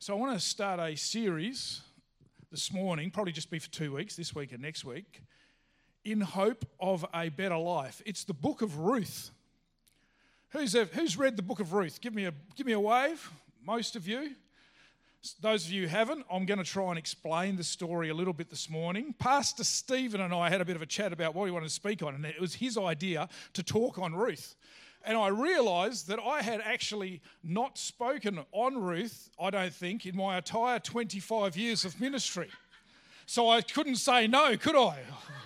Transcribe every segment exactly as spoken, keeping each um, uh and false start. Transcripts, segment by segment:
So I want to start a series this morning, probably just be for two weeks, this week and next week, in hope of a better life. It's the book of Ruth. Who's who's read the book of Ruth? Give me a give me a wave. Most of you. Those of you who haven't, I'm going to try and explain the story a little bit this morning. Pastor Stephen and I had a bit of a chat about what we wanted to speak on, and it was his idea to talk on Ruth. And I realised that I had actually not spoken on Ruth, I don't think, in my entire twenty-five years of ministry. So I couldn't say no, could I?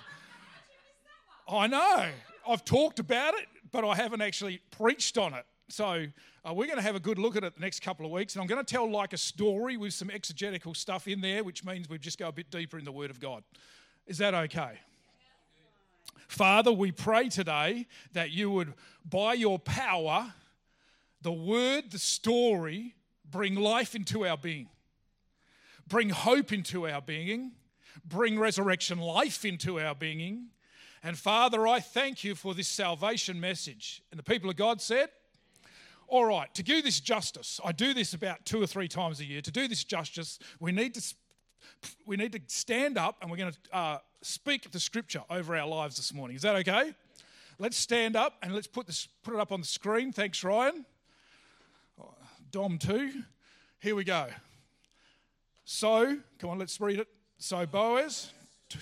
I know. I've talked about it, but I haven't actually preached on it. So uh, we're going to have a good look at it the next couple of weeks. And I'm going to tell like a story with some exegetical stuff in there, which means we just go a bit deeper in the Word of God. Is that okay? Father, we pray today that you would, by your power, the word, the story, bring life into our being, bring hope into our being, bring resurrection life into our being. And Father, I thank you for this salvation message. And the people of God said, all right, to do this justice, I do this about two or three times a year. To do this justice, we need to we need to stand up and we're going to uh, speak the scripture over our lives this morning. Is that okay? Let's stand up and let's put this put it up on the screen. Thanks, Ryan. Dom too. Here we go. So, come on, let's read it. So Boaz.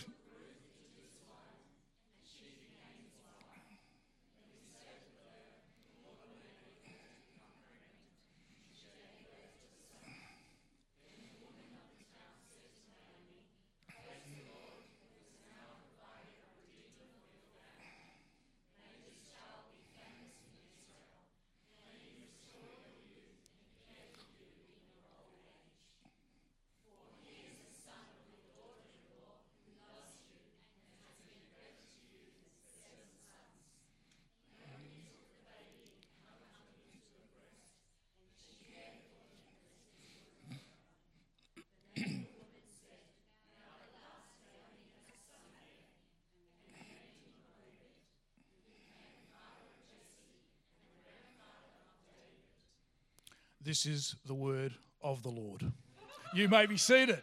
This is the word of the Lord. You may be seated.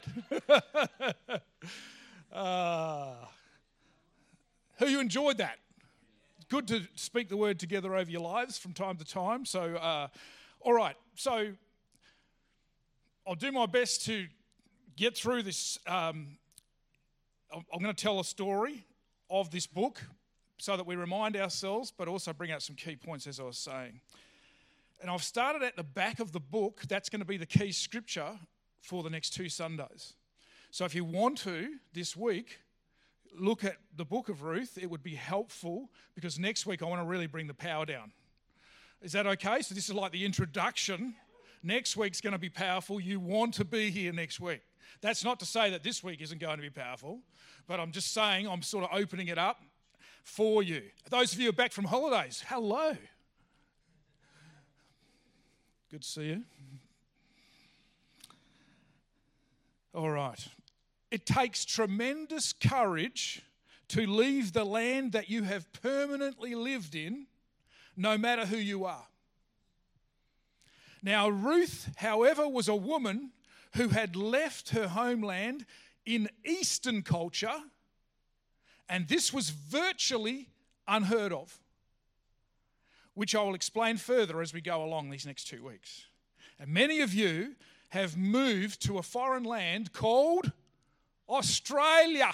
uh, who you enjoyed that? Good to speak the word together over your lives from time to time. So, uh, all right. So, I'll do my best to get through this. Um, I'm going to tell a story of this book so that we remind ourselves, but also bring out some key points, as I was saying. And I've started at the back of the book. That's going to be the key scripture for the next two Sundays. So if you want to, this week, look at the book of Ruth, it would be helpful because next week I want to really bring the power down. Is that okay? So this is like the introduction. Next week's going to be powerful. You want to be here next week. That's not to say that this week isn't going to be powerful, but I'm just saying I'm sort of opening it up for you. Those of you who are back from holidays, hello. Good to see you. All right. It takes tremendous courage to leave the land that you have permanently lived in, no matter who you are. Now, Ruth, however, was a woman who had left her homeland in Eastern culture, and this was virtually unheard of, which I will explain further as we go along these next two weeks. And many of you have moved to a foreign land called Australia.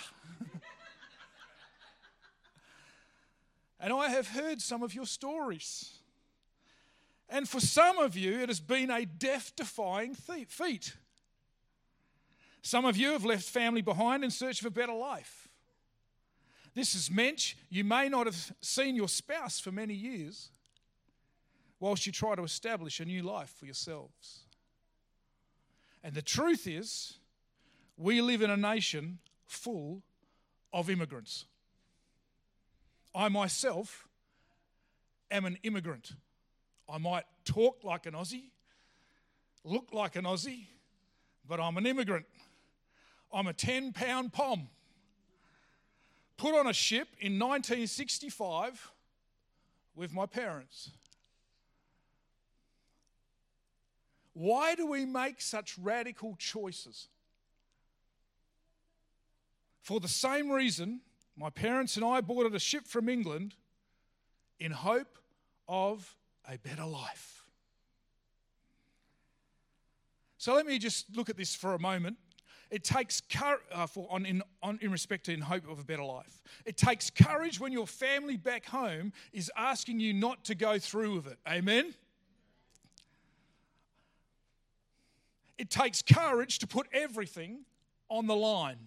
And I have heard some of your stories. And for some of you, it has been a death-defying feat. Some of you have left family behind in search of a better life. This has meant you may not have seen your spouse for many years, whilst you try to establish a new life for yourselves. And the truth is, we live in a nation full of immigrants. I myself am an immigrant. I might talk like an Aussie, look like an Aussie, but I'm an immigrant. I'm a ten-pound pom. Put on a ship in nineteen sixty-five with my parents. Why do we make such radical choices? For the same reason, my parents and I boarded a ship from England in hope of a better life. So let me just look at this for a moment. It takes courage uh, for on in on in respect to in hope of a better life. It takes courage when your family back home is asking you not to go through with it. Amen. It takes courage to put everything on the line.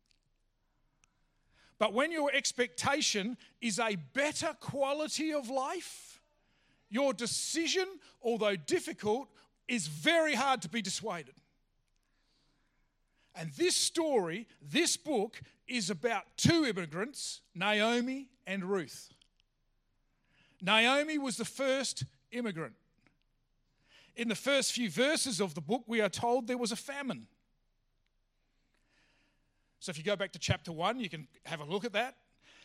But when your expectation is a better quality of life, your decision, although difficult, is very hard to be dissuaded. And this story, this book, is about two immigrants, Naomi and Ruth. Naomi was the first immigrant. In the first few verses of the book, we are told there was a famine. So if you go back to chapter one, you can have a look at that.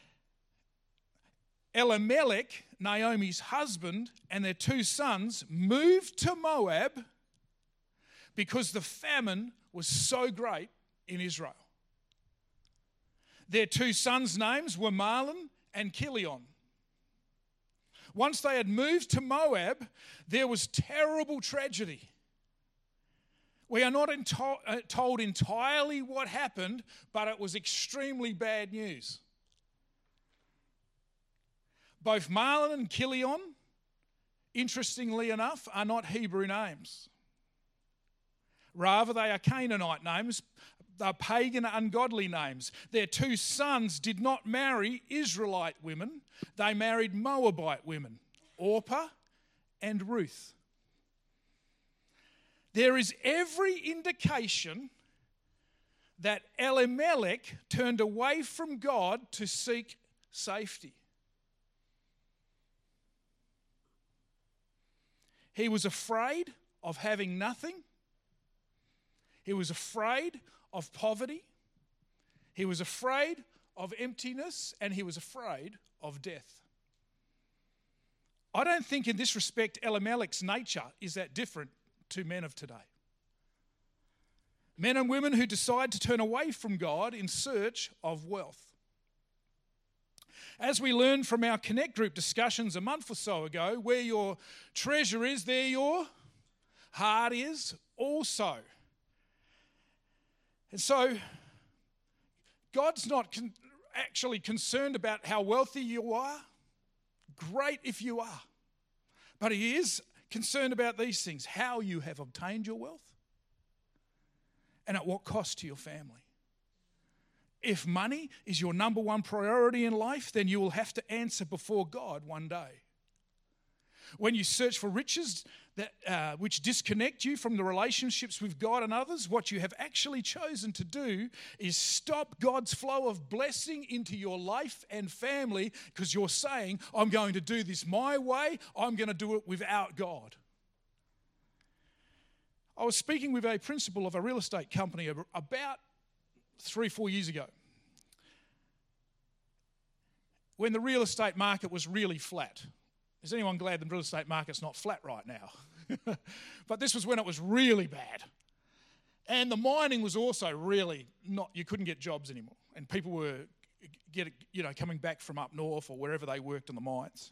Elimelech, Naomi's husband, and their two sons moved to Moab because the famine was so great in Israel. Their two sons' names were Mahlon and Chilion. Once they had moved to Moab, there was terrible tragedy. We are not ento- uh, told entirely what happened, but it was extremely bad news. Both Mahlon and Chilion, interestingly enough, are not Hebrew names. Rather, they are Canaanite names. They're pagan, ungodly names. Their two sons did not marry Israelite women. They married Moabite women, Orpah and Ruth. There is every indication that Elimelech turned away from God to seek safety. He was afraid of having nothing. He was afraid of poverty. He was afraid of emptiness, and he was afraid of death. I don't think in this respect Elimelech's nature is that different to men of today. Men and women who decide to turn away from God in search of wealth. As we learned from our Connect group discussions a month or so ago, where your treasure is, there your heart is also. And so, God's not con- actually concerned about how wealthy you are. Great if you are. But He is concerned about these things: how you have obtained your wealth and at what cost to your family. If money is your number one priority in life, then you will have to answer before God one day. When you search for riches that uh, which disconnect you from the relationships with God and others, what you have actually chosen to do is stop God's flow of blessing into your life and family, because you're saying, I'm going to do this my way, I'm going to do it without God. I was speaking with a principal of a real estate company about three, four years ago, when the real estate market was really flat. Is anyone glad the real estate market's not flat right now? But this was when it was really bad. And the mining was also really not, you couldn't get jobs anymore. And people were get, you know, coming back from up north or wherever they worked in the mines.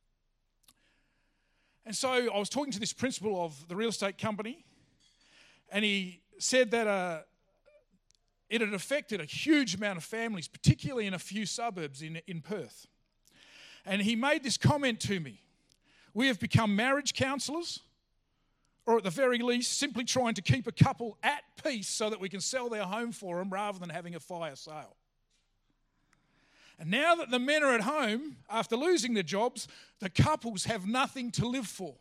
And so I was talking to this principal of the real estate company, and he said that uh, it had affected a huge amount of families, particularly in a few suburbs in, in Perth. And he made this comment to me: we have become marriage counsellors, or at the very least, simply trying to keep a couple at peace so that we can sell their home for them rather than having a fire sale. And now that the men are at home, after losing their jobs, the couples have nothing to live for.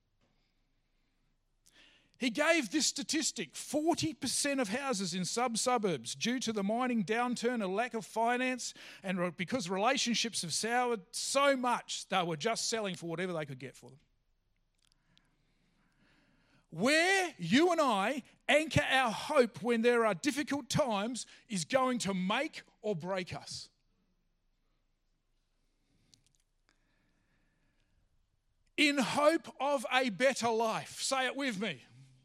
He gave this statistic: forty percent of houses in sub-suburbs, due to the mining downturn, a lack of finance, and because relationships have soured so much, they were just selling for whatever they could get for them. Where you and I anchor our hope when there are difficult times is going to make or break us. In hope of a better life. Say it with me.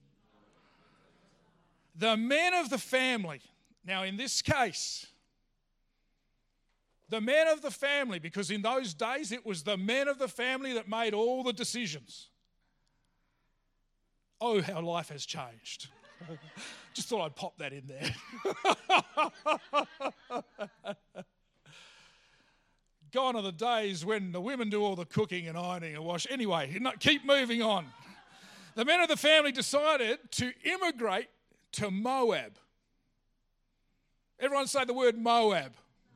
the men of the family. Now, in this case, the men of the family, because in those days it was the men of the family that made all the decisions. Oh, how life has changed. Just thought I'd pop that in there. Gone are the days when the women do all the cooking and ironing and wash. Anyway, keep moving on. The men of the family decided to immigrate to Moab. Everyone say the word Moab.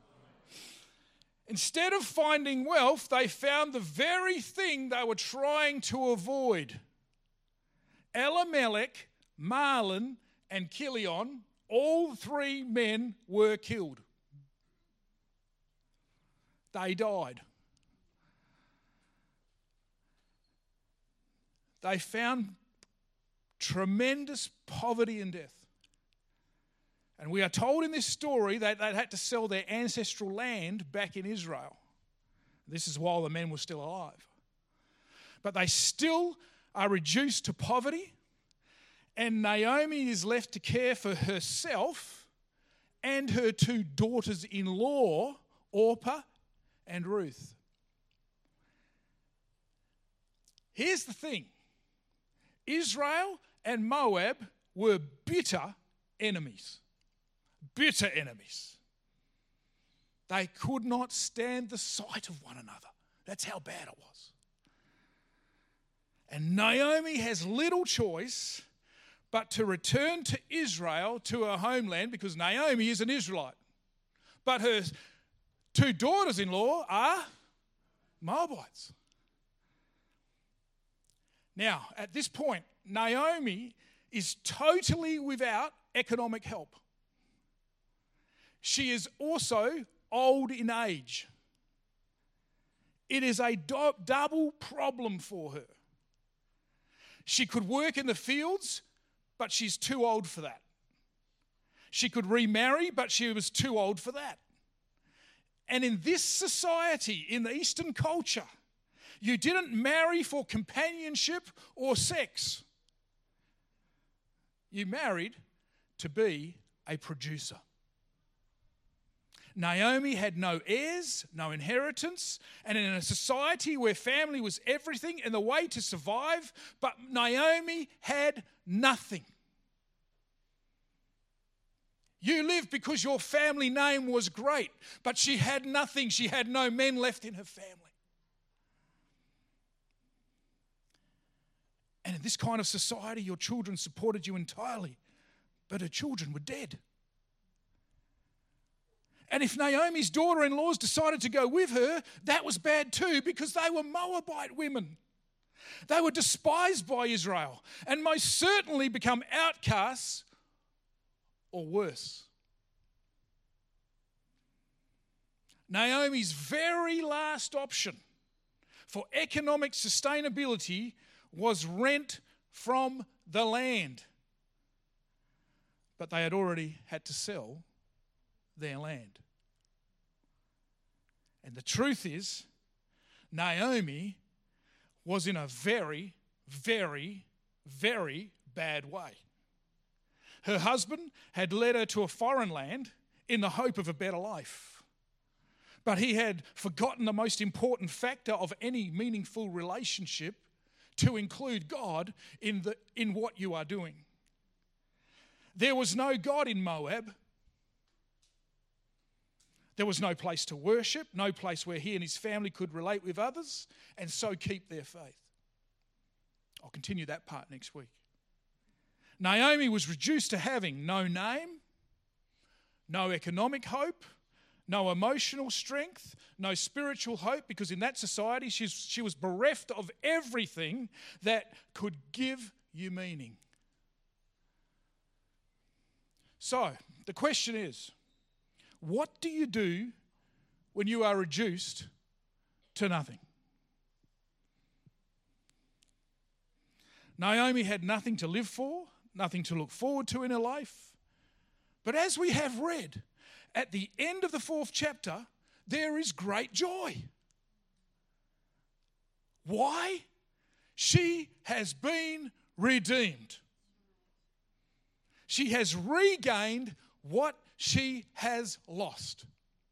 Instead of finding wealth, they found the very thing they were trying to avoid. Elimelech, Mahlon, and Chilion, all three men were killed. They died. They found tremendous poverty and death. And we are told in this story that they had to sell their ancestral land back in Israel. This is while the men were still alive. But they still are reduced to poverty, and Naomi is left to care for herself and her two daughters-in-law, Orpah and Ruth. Here's the thing. Israel and Moab were bitter enemies. Bitter enemies. They could not stand the sight of one another. That's how bad it was. And Naomi has little choice but to return to Israel, to her homeland, because Naomi is an Israelite. But her two daughters-in-law are Moabites. Now, at this point, Naomi is totally without economic help. She is also old in age. It is a do- double problem for her. She could work in the fields, but she's too old for that. She could remarry, but she was too old for that. And in this society, in the Eastern culture, you didn't marry for companionship or sex. You married to be a producer. Naomi had no heirs, no inheritance, and in a society where family was everything and the way to survive, but Naomi had nothing. You lived because your family name was great, but she had nothing. She had no men left in her family. And in this kind of society, your children supported you entirely, but her children were dead. And if Naomi's daughter-in-laws decided to go with her, that was bad too, because they were Moabite women. They were despised by Israel and most certainly become outcasts or worse. Naomi's very last option for economic sustainability was rent from the land. But they had already had to sell their land. And the truth is, Naomi was in a very, very, very bad way. Her husband had led her to a foreign land in the hope of a better life. But he had forgotten the most important factor of any meaningful relationship, to include God in the in what you are doing. There was no God in Moab. There was no place to worship, no place where he and his family could relate with others and so keep their faith. I'll continue that part next week. Naomi was reduced to having no name, no economic hope, no emotional strength, no spiritual hope, because in that society she's, she was bereft of everything that could give you meaning. So, the question is, what do you do when you are reduced to nothing? Naomi had nothing to live for, nothing to look forward to in her life. But as we have read, at the end of the fourth chapter, there is great joy. Why? She has been redeemed. She has regained what she has lost.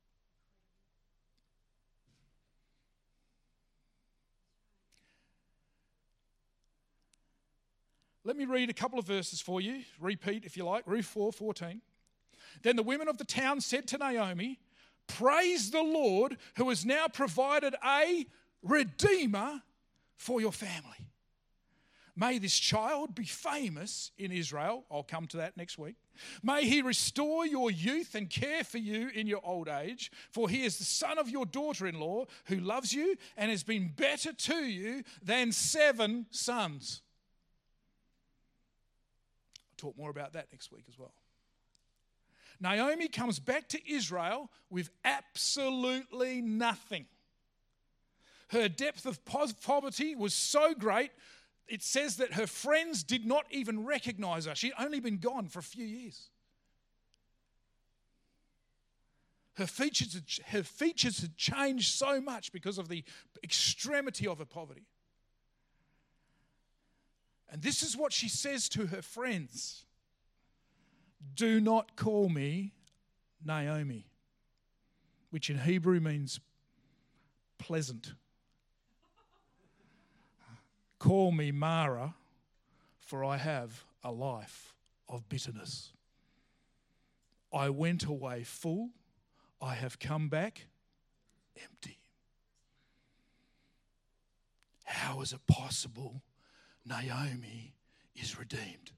Let me read a couple of verses for you. Repeat if you like. Ruth four fourteen. Then the women of the town said to Naomi, "Praise the Lord who has now provided a redeemer for your family. May this child be famous in Israel." I'll come to that next week. "May he restore your youth and care for you in your old age, for he is the son of your daughter-in-law who loves you and has been better to you than seven sons." I'll talk more about that next week as well. Naomi comes back to Israel with absolutely nothing. Her depth of poverty was so great, it says that her friends did not even recognize her. She'd only been gone for a few years. Her features, had, her features had changed so much because of the extremity of her poverty. And this is what she says to her friends: "Do not call me Naomi," which in Hebrew means pleasant. "Call me Mara, for I have a life of bitterness. I went away full, I have come back empty." How is it possible Naomi is redeemed?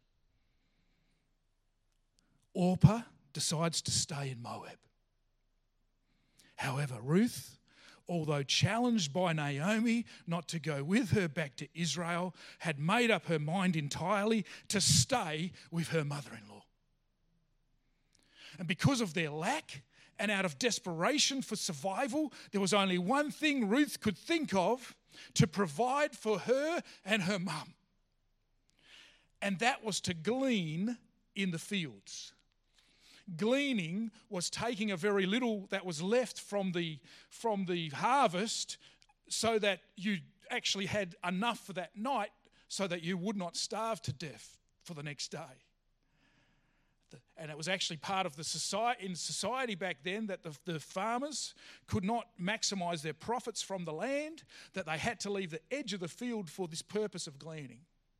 Orpah decides to stay in Moab. However, Ruth, although challenged by Naomi not to go with her back to Israel, had made up her mind entirely to stay with her mother-in-law. And because of their lack and out of desperation for survival, there was only one thing Ruth could think of to provide for her and her mum. And that was to glean in the fields. Gleaning was taking a very little that was left from the, from the harvest so that you actually had enough for that night so that you would not starve to death for the next day. And it was actually part of the society, in society back then, that the, the farmers could not maximise their profits from the land, that they had to leave the edge of the field for this purpose of gleaning.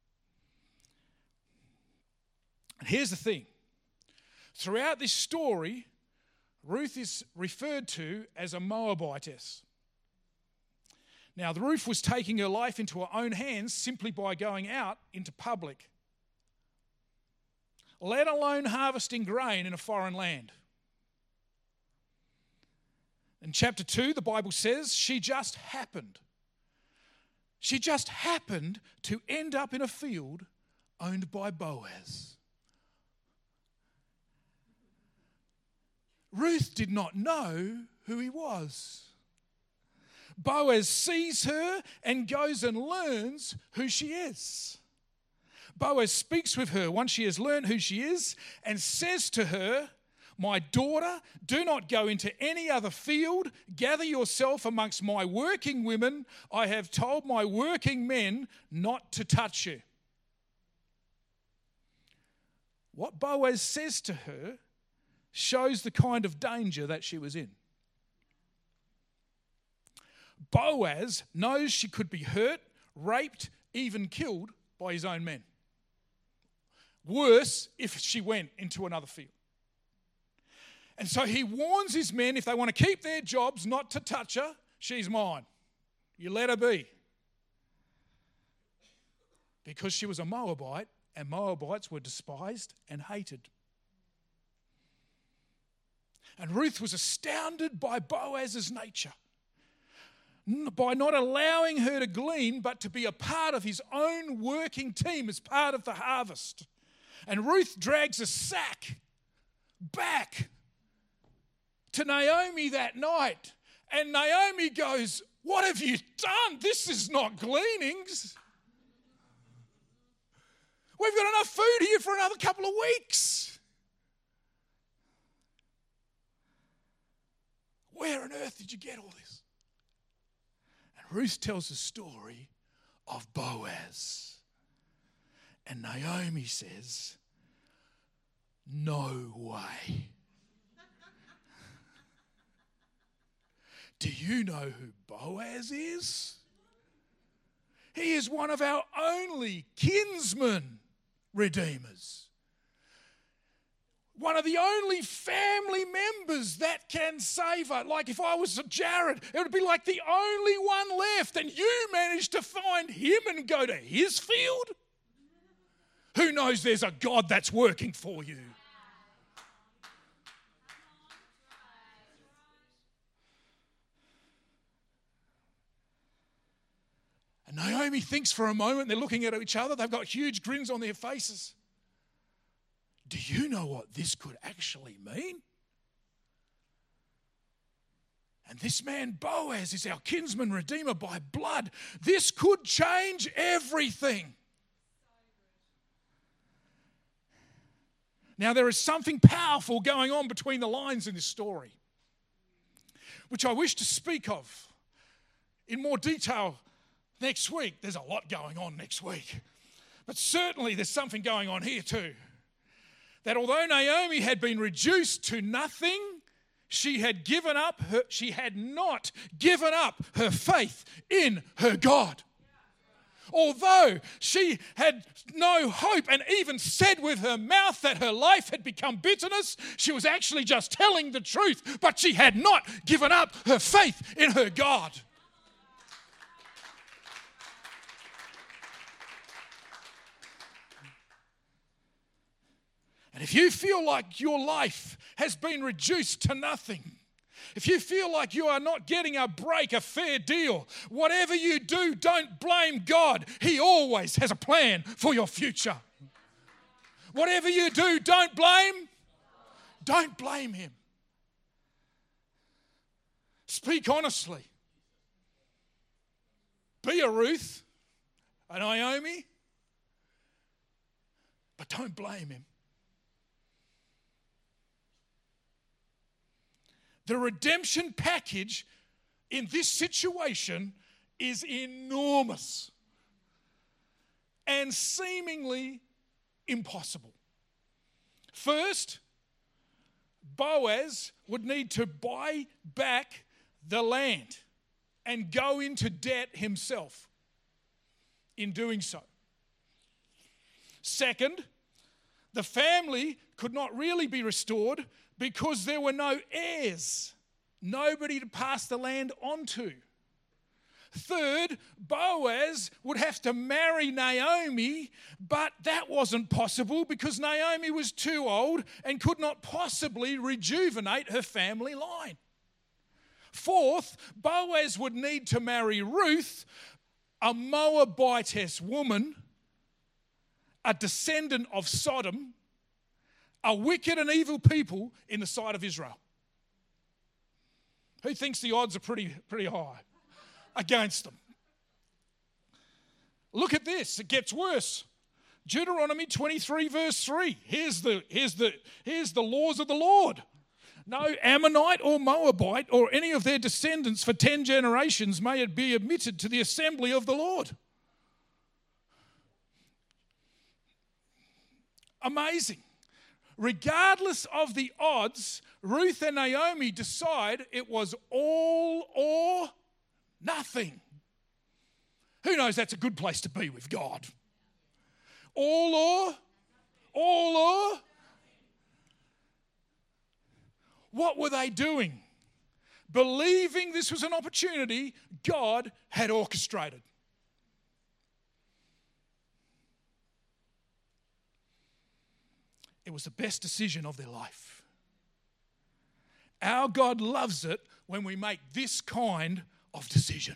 And here's the thing. Throughout this story, Ruth is referred to as a Moabitess. Now, Ruth was taking her life into her own hands simply by going out into public, let alone harvesting grain in a foreign land. In chapter two, the Bible says she just happened. She just happened to end up in a field owned by Boaz. Ruth did not know who he was. Boaz sees her and goes and learns who she is. Boaz speaks with her once she has learned who she is and says to her, "My daughter, do not go into any other field. Gather yourself amongst my working women. I have told my working men not to touch you." What Boaz says to her shows the kind of danger that she was in. Boaz knows she could be hurt, raped, even killed by his own men. Worse if she went into another field. And so he warns his men, if they want to keep their jobs, not to touch her. She's mine. You let her be. Because she was a Moabite, and Moabites were despised and hated. And Ruth was astounded by Boaz's nature, by not allowing her to glean, but to be a part of his own working team as part of the harvest. And Ruth drags a sack back to Naomi that night. And Naomi goes, "What have you done? This is not gleanings. We've got enough food here for another couple of weeks. Where on earth did you get all this?" And Ruth tells the story of Boaz. And Naomi says, No way. Do you know who Boaz is? He is one of our only kinsman redeemers. One of the only family members that can save her. Like if I was Jared, it would be like the only one left, and you managed to find him and go to his field? Who knows there's a God that's working for you? And Naomi thinks for a moment, they're looking at each other, they've got huge grins on their faces. Do you know what this could actually mean? And this man Boaz is our kinsman redeemer by blood. This could change everything. Now, there is something powerful going on between the lines in this story, which I wish to speak of in more detail next week. There's a lot going on next week. But certainly there's something going on here too. That although Naomi had been reduced to nothing, she had given up her, she had not given up her faith in her God. Although she had no hope and even said with her mouth that her life had become bitterness, she was actually just telling the truth, but she had not given up her faith in her God. And if you feel like your life has been reduced to nothing, if you feel like you are not getting a break, a fair deal, whatever you do, don't blame God. He always has a plan for your future. Whatever you do, don't blame. Don't blame him. Speak honestly. Be a Ruth, a Naomi, but don't blame him. The redemption package in this situation is enormous and seemingly impossible. First, Boaz would need to buy back the land and go into debt himself in doing so. Second, the family could not really be restored because there were no heirs, nobody to pass the land on to. Third, Boaz would have to marry Naomi, but that wasn't possible because Naomi was too old and could not possibly rejuvenate her family line. Fourth, Boaz would need to marry Ruth, a Moabitess woman, a descendant of Sodom, a wicked and evil people in the sight of Israel. Who thinks the odds are pretty, pretty high against them? Look at this. It gets worse. Deuteronomy twenty-three verse three. Here's the, here's the, here's the laws of the Lord. No Ammonite or Moabite or any of their descendants for ten generations may it be admitted to the assembly of the Lord. Amazing. Regardless of the odds, Ruth and Naomi decide it was all or nothing. Who knows that's a good place to be with God? All or, all or. What were they doing? Believing this was an opportunity God had orchestrated. It was the best decision of their life. Our God loves it when we make this kind of decision.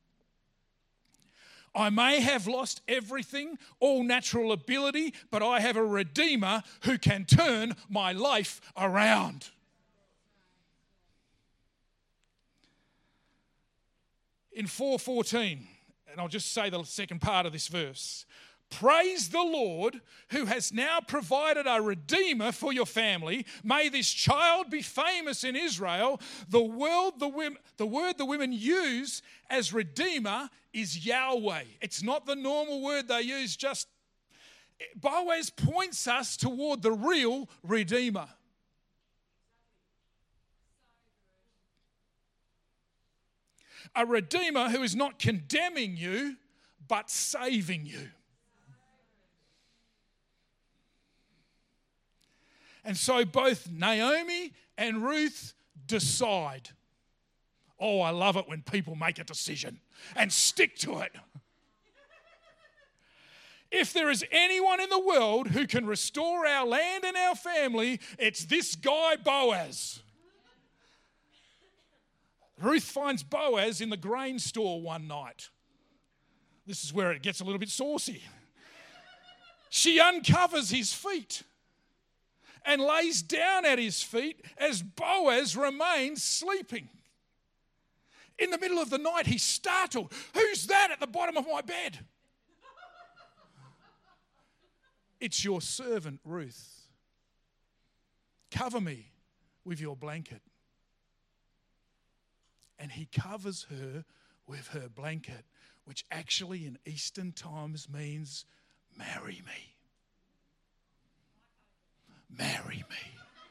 I may have lost everything, all natural ability, but I have a Redeemer who can turn my life around. In four fourteen, and I'll just say the second part of this verse. Praise the Lord who has now provided a redeemer for your family. May this child be famous in Israel. The word the, women, the word the women use as redeemer is Yahweh. It's not the normal word they use just Boaz points us toward the real Redeemer. A Redeemer who is not condemning you, but saving you. And so both Naomi and Ruth decide. Oh, I love it when people make a decision and stick to it. If there is anyone in the world who can restore our land and our family, it's this guy Boaz. Ruth finds Boaz in the grain store one night. This is where it gets a little bit saucy. She uncovers his feet and lays down at his feet as Boaz remains sleeping. In the middle of the night, he's startled. Who's that at the bottom of my bed? It's your servant, Ruth. Cover me with your blanket. And he covers her with her blanket, which actually in Eastern times means marry me. Marry me.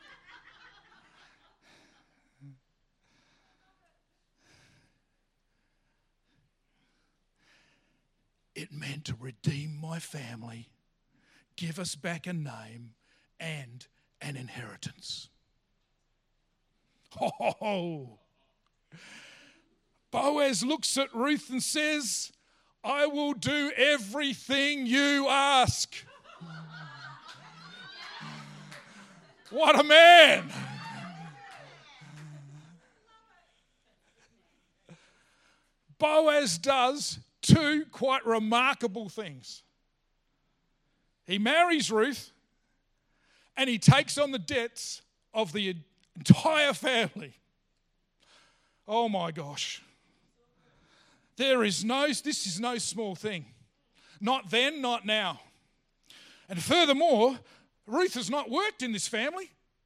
It meant to redeem my family, give us back a name and an inheritance. Oh, Boaz looks at Ruth and says, I will do everything you ask. What a man. Boaz does two quite remarkable things. He marries Ruth and he takes on the debts of the entire family. Oh my gosh. There is no, this is no small thing. Not then, not now. And furthermore, Ruth has not worked in this family.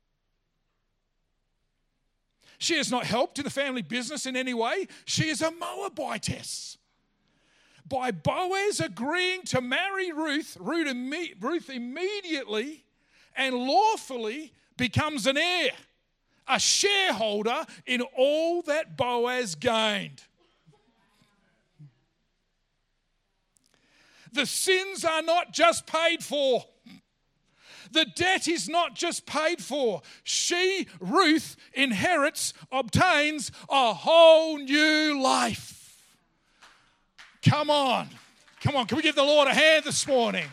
She has not helped in the family business in any way. She is a Moabitess. By Boaz agreeing to marry Ruth, Ruth immediately and lawfully becomes an heir, a shareholder in all that Boaz gained. The sins are not just paid for. The debt is not just paid for. She, Ruth, inherits, obtains a whole new life. Come on. Come on, can we give the Lord a hand this morning?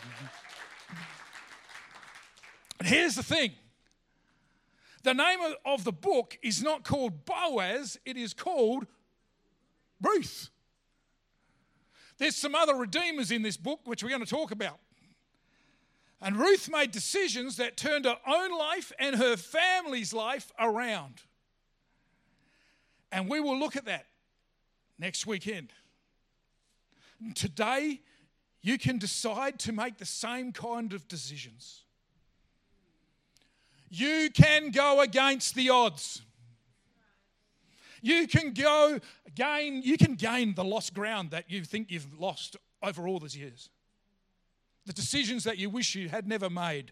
And here's the thing. The name of the book is not called Boaz, it is called Ruth. There's some other redeemers in this book which we're going to talk about. And Ruth made decisions that turned her own life and her family's life around. And we will look at that next weekend. Today, you can decide to make the same kind of decisions. You can go against the odds. You can go gain, you can gain the lost ground that you think you've lost over all these years. The decisions that you wish you had never made.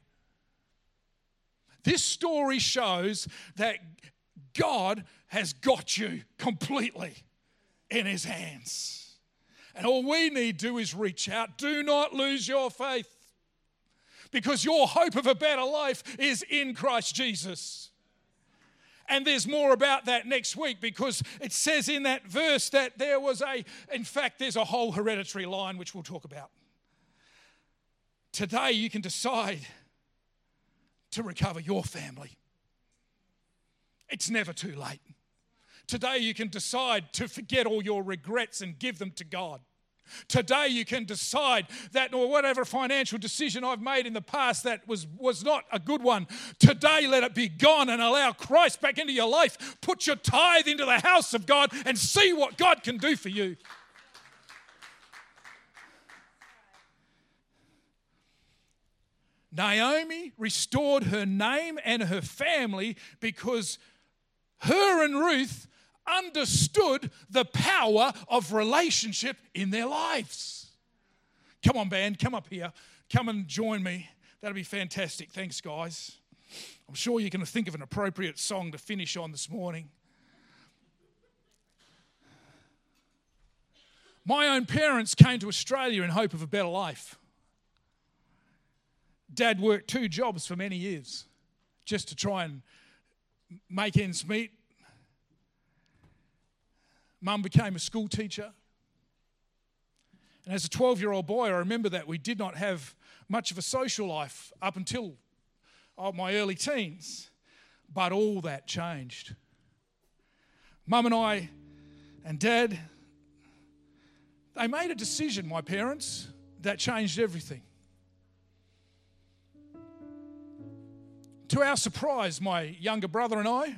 This story shows that God has got you completely in his hands. And all we need to do is reach out. Do not lose your faith. Because your hope of a better life is in Christ Jesus. And there's more about that next week because it says in that verse that there was a, in fact, there's a whole hereditary line which we'll talk about. Today you can decide to recover your family. It's never too late. Today you can decide to forget all your regrets and give them to God. Today you can decide that or whatever financial decision I've made in the past that was, was not a good one, today let it be gone and allow Christ back into your life. Put your tithe into the house of God and see what God can do for you. Naomi restored her name and her family because her and Ruth understood the power of relationship in their lives. Come on, band, come up here. come and join me, that'd be fantastic. Thanks, guys. I'm sure you're going to think of an appropriate song to finish on this morning. My own parents came to Australia in hope of a better life. Dad worked two jobs for many years just to try and make ends meet. Mum became a school teacher. And as a twelve-year-old boy, I remember that we did not have much of a social life up until oh, my early teens. But all that changed. Mum and I and Dad, they made a decision, my parents, that changed everything. To our surprise, my younger brother and I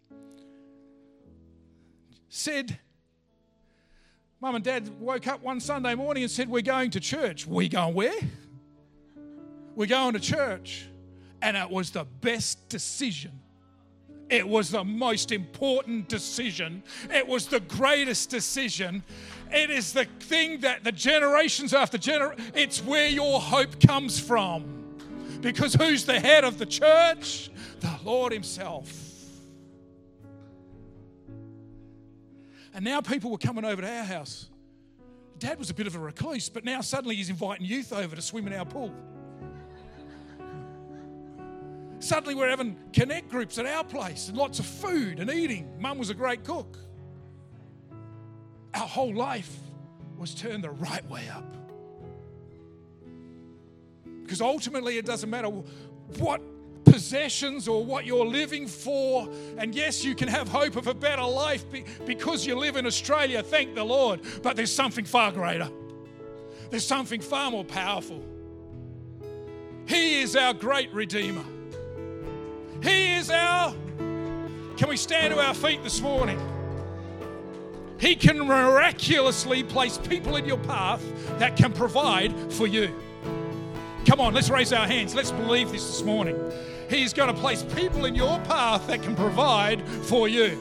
said, Mum and Dad woke up one Sunday morning and said, we're going to church. We going where? We're going to church. And it was the best decision. It was the most important decision. It was the greatest decision. It is the thing that the generations after generations, it's where your hope comes from. Because who's the head of the church? The Lord himself. And now people were coming over to our house. Dad was a bit of a recluse, but now suddenly he's inviting youth over to swim in our pool. Suddenly we're having connect groups at our place and lots of food and eating. Mum was a great cook. Our whole life was turned the right way up. Because ultimately it doesn't matter what possessions or what you're living for. And yes, you can have hope of a better life because you live in Australia, thank the Lord. But there's something far greater. There's something far more powerful. He is our great Redeemer. He is our... Can we stand to our feet this morning? He can miraculously place people in your path that can provide for you. Come on, let's raise our hands. Let's believe this this morning. He's going to place people in your path that can provide for you.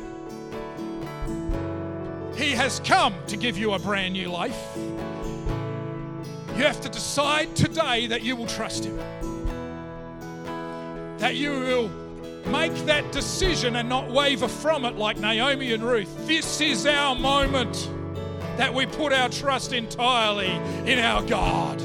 He has come to give you a brand new life. You have to decide today that you will trust him. That you will make that decision and not waver from it like Naomi and Ruth. This is our moment that we put our trust entirely in our God.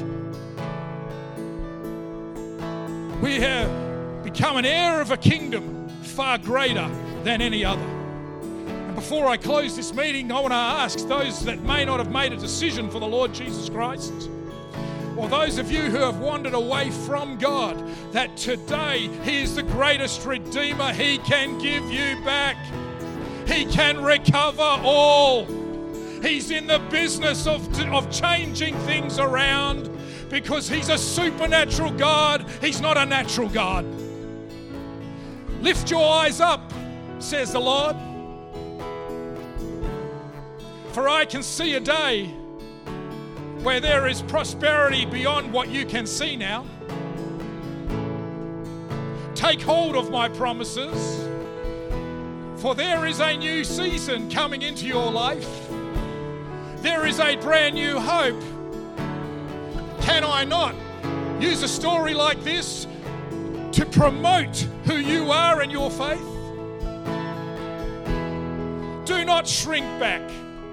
We have become an heir of a kingdom far greater than any other. And before I close this meeting, I want to ask those that may not have made a decision for the Lord Jesus Christ, or those of you who have wandered away from God, that today he is the greatest Redeemer. He can give you back. He can recover all. He's in the business of, of changing things around. Because he's a supernatural God. He's not a natural God. Lift your eyes up, says the Lord. For I can see a day where there is prosperity beyond what you can see now. Take hold of my promises, for there is a new season coming into your life. There is a brand new hope. Can I not use a story like this to promote who you are in your faith? Do not shrink back.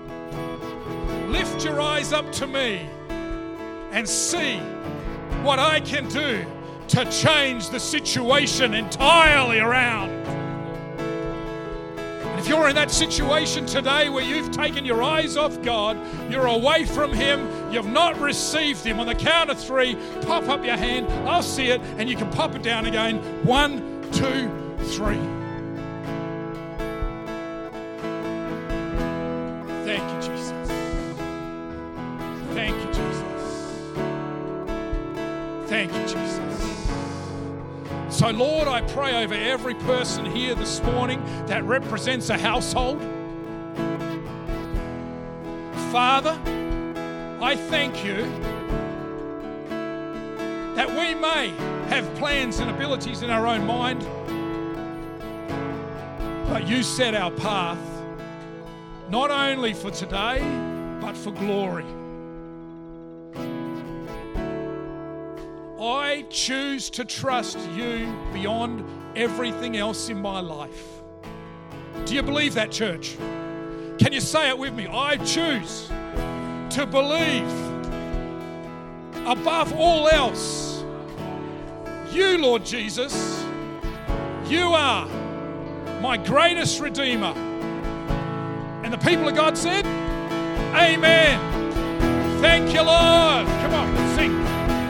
Lift your eyes up to me and see what I can do to change the situation entirely around. And if you're in that situation today where you've taken your eyes off God, you're away from him, you've not received him, on the count of three, pop up your hand, I'll see it, and you can pop it down again. One, two, three. Thank you, Jesus. Thank you, Jesus. Thank you, Jesus. So, Lord, I pray over every person here this morning that represents a household. Father, I thank you that we may have plans and abilities in our own mind, but you set our path not only for today, but for glory. I choose to trust you beyond everything else in my life. Do you believe that, church? Can you say it with me? I choose to believe above all else, you, Lord Jesus, you are my greatest Redeemer. And the people of God said, Amen. Thank you, Lord. Come on, let's sing.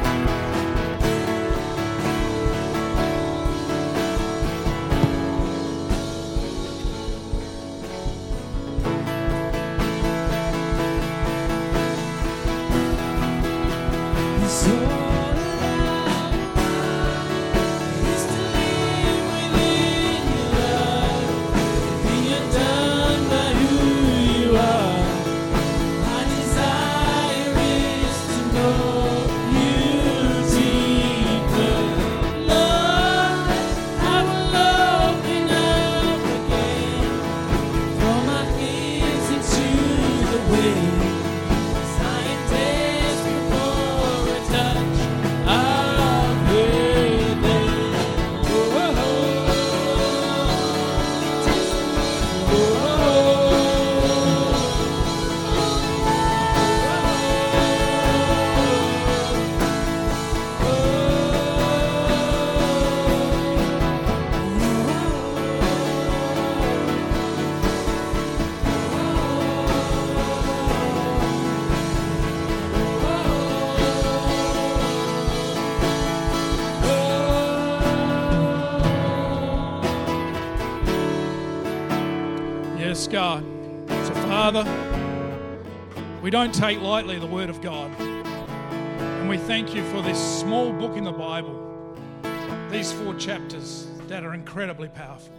God. So, Father, we don't take lightly the Word of God. And we thank you for this small book in the Bible, these four chapters that are incredibly powerful.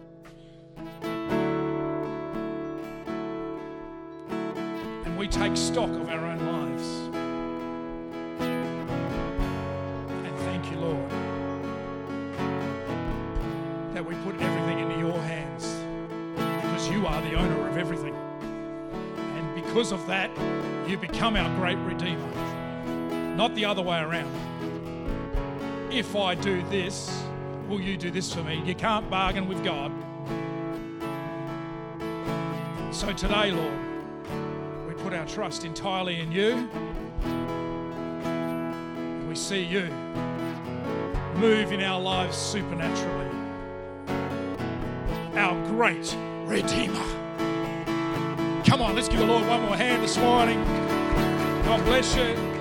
And we take stock of our own lives. And thank you, Lord, that we put everything into your hands. You are the owner of everything. And because of that, you become our great Redeemer. Not the other way around. If I do this, will you do this for me? You can't bargain with God. So today, Lord, we put our trust entirely in you. And we see you move in our lives supernaturally. Our great Redeemer. Come on, let's give the Lord one more hand this morning. God bless you.